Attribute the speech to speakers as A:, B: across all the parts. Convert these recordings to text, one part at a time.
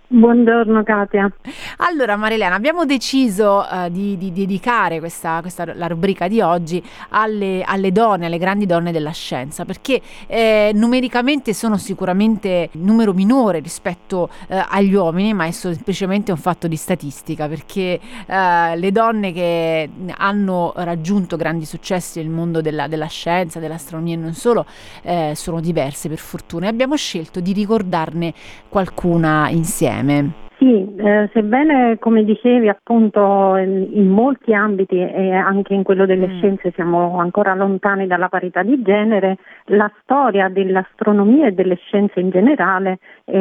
A: Buongiorno Katia.
B: Allora Marilena, abbiamo deciso di dedicare la rubrica di oggi alle donne, alle grandi donne della scienza, perché numericamente sono sicuramente numero minore rispetto agli uomini, ma è semplicemente un fatto di statistica, perché le donne che hanno raggiunto grandi successi nel mondo della scienza, dell'astronomia e non solo, sono diverse per fortuna, e abbiamo scelto di ricordarne qualcuna insieme.
A: Sì, sebbene come dicevi appunto in molti ambiti e anche in quello delle scienze siamo ancora lontani dalla parità di genere, la storia dell'astronomia e delle scienze in generale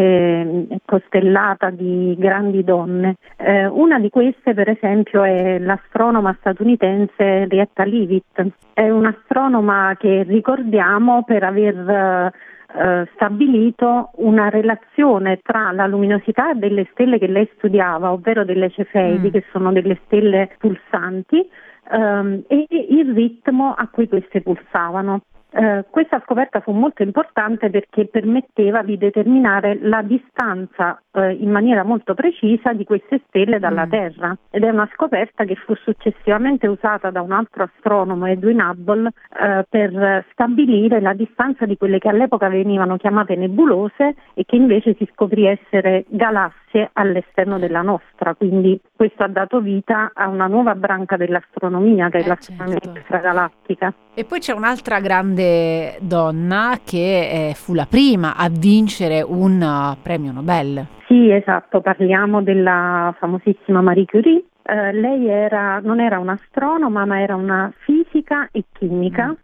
A: è costellata di grandi donne. Una di queste per esempio è l'astronoma statunitense Rhetta Leavitt. È un'astronoma che ricordiamo per aver stabilito una relazione tra la luminosità delle stelle che lei studiava, ovvero delle Cefeidi, che sono delle stelle pulsanti, e il ritmo a cui queste pulsavano. Questa scoperta fu molto importante perché permetteva di determinare la distanza in maniera molto precisa di queste stelle dalla Terra, ed è una scoperta che fu successivamente usata da un altro astronomo, Edwin Hubble, per stabilire la distanza di quelle che all'epoca venivano chiamate nebulose e che invece si scoprì essere galassie all'esterno della nostra. Quindi questo ha dato vita a una nuova branca dell'astronomia, che è l'astronomia extragalattica.
B: E poi c'è un'altra grande donna che fu la prima a vincere un premio Nobel.
A: Sì, esatto, parliamo della famosissima Marie Curie. Lei non era un'astronoma, ma era una fisica e chimica,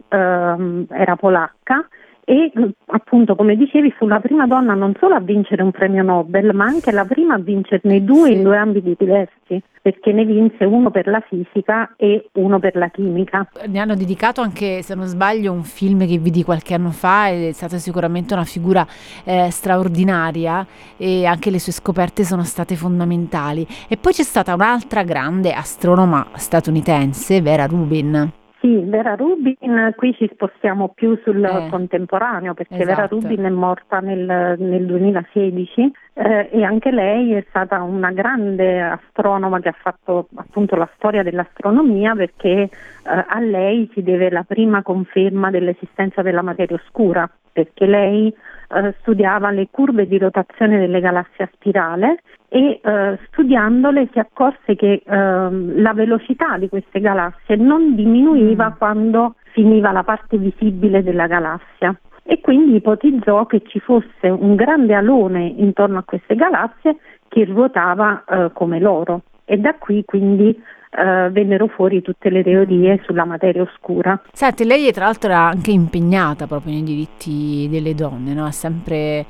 A: era polacca e appunto, come dicevi, fu la prima donna non solo a vincere un premio Nobel, ma anche la prima a vincerne due in due ambiti diversi, perché ne vinse uno per la fisica e uno per la chimica.
B: Ne hanno dedicato anche, se non sbaglio, un film che vidi qualche anno fa, ed è stata sicuramente una figura straordinaria, e anche le sue scoperte sono state fondamentali. E poi c'è stata un'altra grande astronoma statunitense, Vera Rubin.
A: Sì, Vera Rubin, qui ci spostiamo più sul contemporaneo, perché
B: esatto.
A: Vera Rubin è morta nel 2016 e anche lei è stata una grande astronoma che ha fatto appunto la storia dell'astronomia, perché a lei si deve la prima conferma dell'esistenza della materia oscura, perché lei studiava le curve di rotazione delle galassie a spirale e studiandole si accorse che la velocità di queste galassie non diminuiva quando finiva la parte visibile della galassia, e quindi ipotizzò che ci fosse un grande alone intorno a queste galassie che ruotava come loro, e da qui quindi vennero fuori tutte le teorie sulla materia oscura.
B: Senti, lei tra l'altro era anche impegnata proprio nei diritti delle donne, no? Ha sempre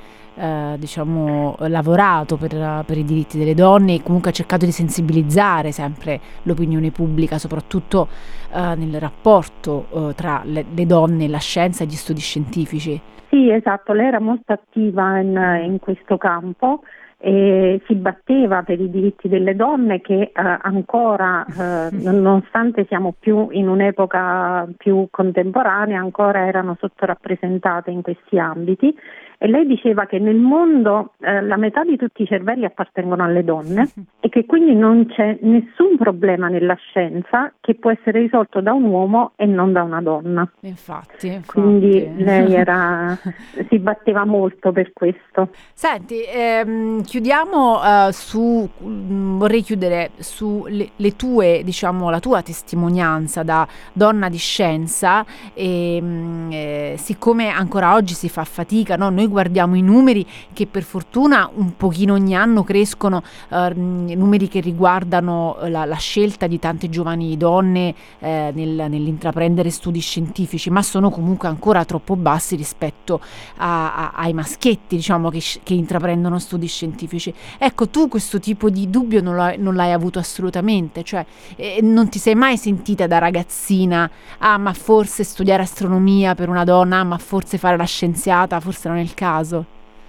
B: lavorato per i diritti delle donne, e comunque ha cercato di sensibilizzare sempre l'opinione pubblica, soprattutto nel rapporto tra le donne e la scienza e gli studi scientifici.
A: Sì, esatto, lei era molto attiva in questo campo e si batteva per i diritti delle donne che ancora, nonostante siamo più in un'epoca più contemporanea, ancora erano sottorappresentate in questi ambiti. E lei diceva che nel mondo la metà di tutti i cervelli appartengono alle donne e che quindi non c'è nessun problema nella scienza che può essere risolto da un uomo e non da una donna.
B: Infatti.
A: Quindi lei si batteva molto per questo.
B: Senti, chiudiamo vorrei chiudere su le tue, la tua testimonianza da donna di scienza, e siccome ancora oggi si fa fatica, no? Noi guardiamo i numeri che per fortuna un pochino ogni anno crescono, numeri che riguardano la scelta di tante giovani donne nell'intraprendere studi scientifici, ma sono comunque ancora troppo bassi rispetto ai maschietti, che intraprendono studi scientifici. Ecco, tu questo tipo di dubbio non l'hai avuto assolutamente, cioè non ti sei mai sentita da ragazzina, ma forse studiare astronomia per una donna, ma forse fare la scienziata, forse non è il caso?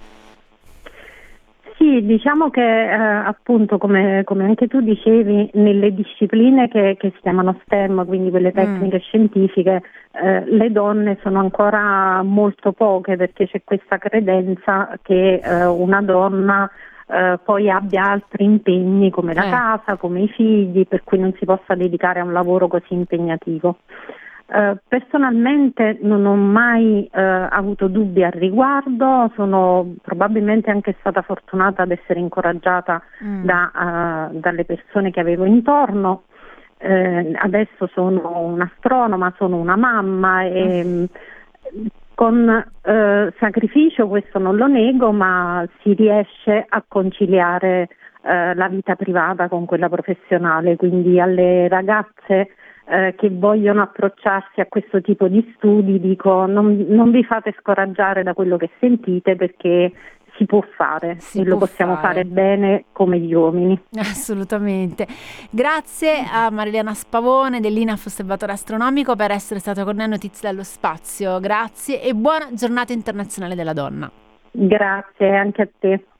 A: Sì, diciamo che appunto come anche tu dicevi, nelle discipline che si chiamano STEM, quindi quelle tecniche scientifiche, le donne sono ancora molto poche, perché c'è questa credenza che una donna poi abbia altri impegni come la casa, come i figli, per cui non si possa dedicare a un lavoro così impegnativo. Personalmente non ho mai avuto dubbi al riguardo, sono probabilmente anche stata fortunata ad essere incoraggiata dalle persone che avevo intorno. Adesso sono un'astronoma, sono una mamma e con sacrificio, questo non lo nego, ma si riesce a conciliare la vita privata con quella professionale, quindi alle ragazze che vogliono approcciarsi a questo tipo di studi dico non vi fate scoraggiare da quello che sentite, perché si può fare e lo possiamo fare bene come gli uomini.
B: Assolutamente. Grazie a Mariliana Spavone dell'INAF Osservatorio Astronomico per essere stata con noi a Notizie dallo Spazio. Grazie e buona giornata internazionale della donna.
A: Grazie anche a te.